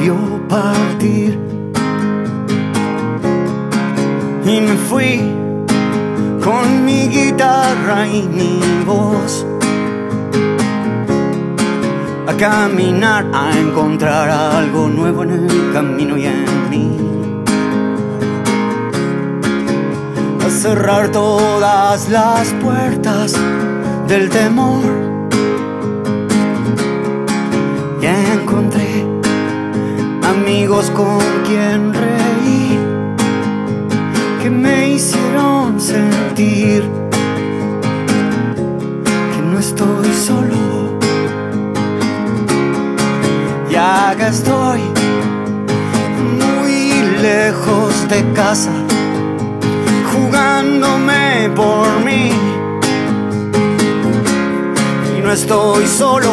vio partir y me fui con mi guitarra y mi voz a caminar, a encontrar algo nuevo en el camino y en mí, a cerrar todas las puertas del temor. Y encontré amigos con quien reír, que me hicieron sentir que no estoy solo. Y acá estoy, muy lejos de casa, jugándome por mí. Y no estoy solo.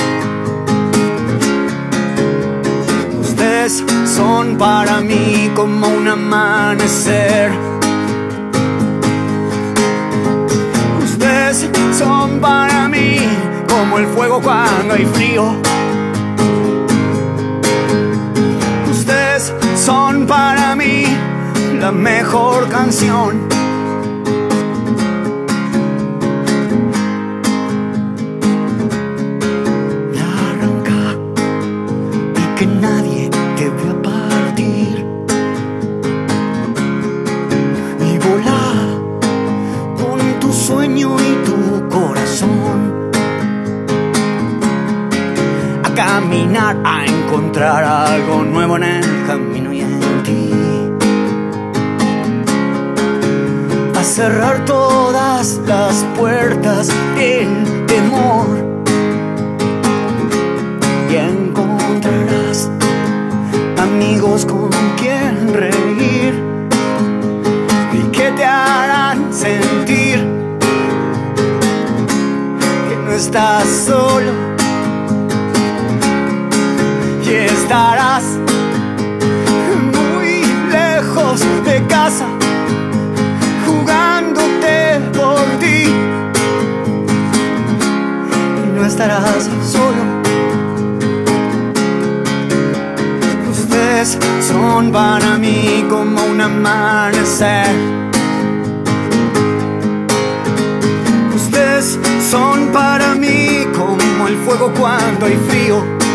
Ustedes son para mí como un amanecer. Ustedes son para mí como el fuego cuando hay frío. Ustedes son para mí la mejor canción. Me arranca y que nadie te vea partir y volar con tu sueño y tu corazón, a caminar, a encontrar algo nuevo en el camino y en ti, a cerrar todas las puertas del temor. Y encontrarás amigos con quien reír y que te harán sentir que no estás solo. Y estarás muy lejos de casa, jugándote por ti. Y no estarás solo. Ustedes son para mí como un amanecer. Ustedes son para mí como el fuego cuando hay frío.